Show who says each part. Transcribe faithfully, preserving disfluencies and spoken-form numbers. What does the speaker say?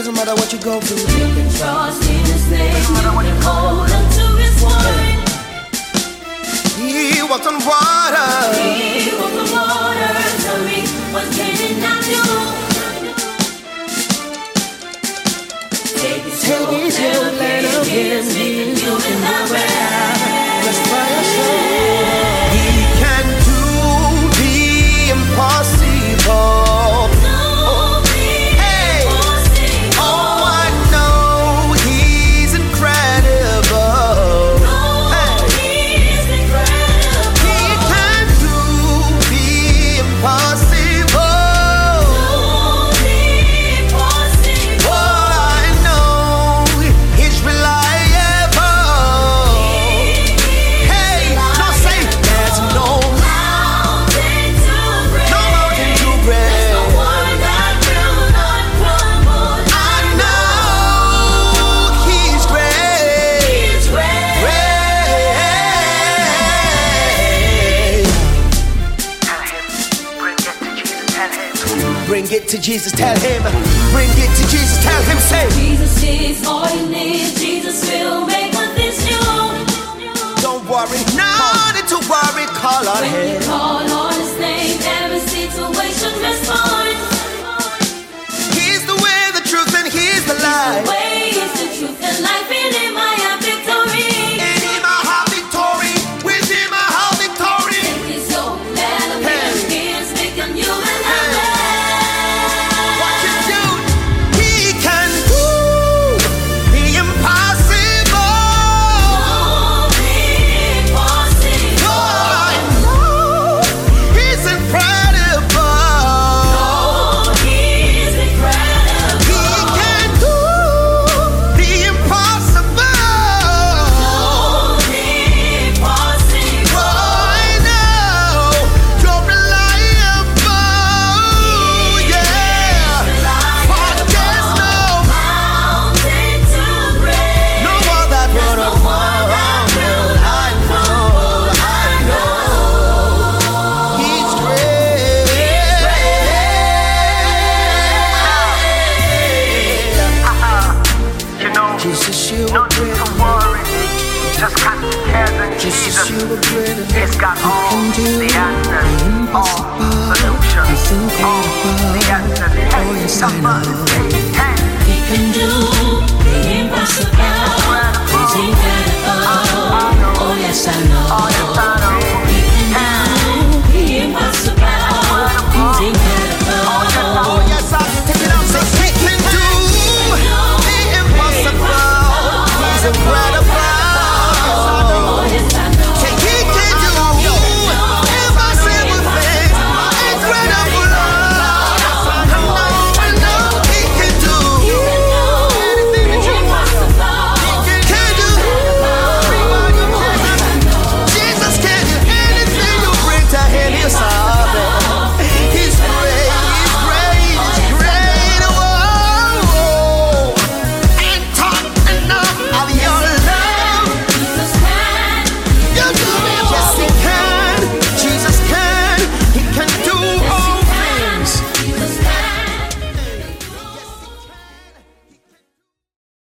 Speaker 1: Doesn't matter what you go through.
Speaker 2: We can trust in His name. Doesn't matter what you hold on to His word.
Speaker 1: He walked on water.
Speaker 2: He walked on water. Tell me what can He not do? Take it slow, let Him get me. You can have it.
Speaker 1: Let's try our soul. He can do the impossible. Bring it to Jesus, tell Him. Bring it to Jesus, tell Him, say.
Speaker 2: Jesus is all you need. Jesus will make all things new.
Speaker 1: Don't worry, no need to worry, call on
Speaker 2: when
Speaker 1: Him.
Speaker 2: When you call on His name, every situation responds.
Speaker 1: He's the way, the truth, and He's the life.
Speaker 2: He's the way, He's the truth, and life. In Him I have victory.
Speaker 1: In Him I have victory. With Him I have victory.
Speaker 2: Take His yoke, let Him hey. Be and speak on you and hey. Have
Speaker 3: It's got all the answers, all solutions, all the answers. Hey, somebody say, hey.